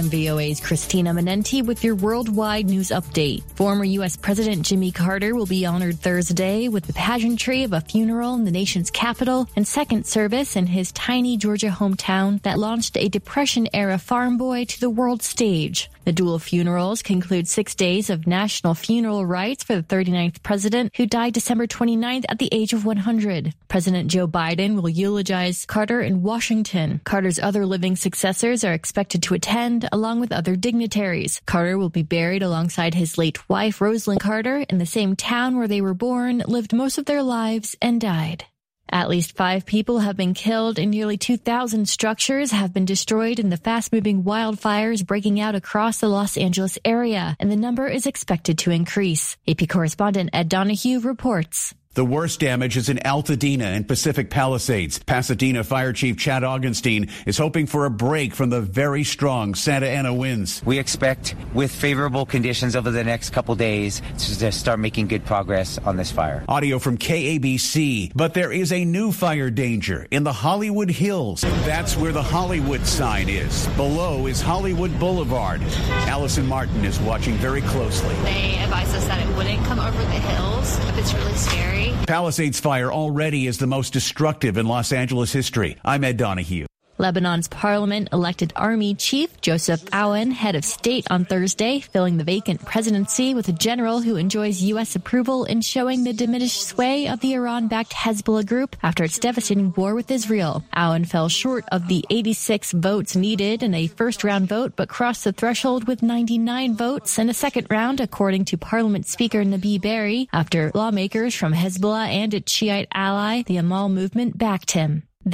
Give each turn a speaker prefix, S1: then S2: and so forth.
S1: I'm VOA's Christina Manenti with your worldwide news update. Former U.S. President Jimmy Carter will be honored Thursday with the pageantry of a funeral in the nation's capital and second service in his tiny Georgia hometown that launched a Depression-era farm boy to the world stage. The dual funerals conclude 6 days of national funeral rites for the 39th president, who died December 29th at the age of 100. President Joe Biden will eulogize Carter in Washington. Carter's other living successors are expected to attend, along with other dignitaries. Carter will be buried alongside his late wife, Rosalind Carter, in the same town where they were born, lived most of their lives, and died. At least 5 people have been killed and nearly 2,000 structures have been destroyed in the fast-moving wildfires breaking out across the Los Angeles area, and the number is expected to increase. AP correspondent Ed Donahue reports.
S2: The worst damage is in Altadena and Pacific Palisades. Pasadena Fire Chief Chad Augenstein is hoping for a break from the very strong Santa Ana winds.
S3: We expect, with favorable conditions over the next couple days, to start making good progress on this fire.
S2: Audio from KABC. But there is a new fire danger in the Hollywood Hills. That's where the Hollywood sign is. Below is Hollywood Boulevard. Allison Martin is watching very closely.
S4: They advised us that it wouldn't come over the hills if it's really scary.
S2: Palisades fire already is the most destructive in Los Angeles history. I'm Ed Donahue.
S1: Lebanon's parliament elected Army Chief Joseph Aoun head of state on Thursday, filling the vacant presidency with a general who enjoys U.S. approval in showing the diminished sway of the Iran-backed Hezbollah group after its devastating war with Israel. Aoun fell short of the 86 votes needed in a first-round vote, but crossed the threshold with 99 votes in a second round, according to Parliament Speaker Nabi Berri, after lawmakers from Hezbollah and its Shiite ally, the Amal movement, backed him.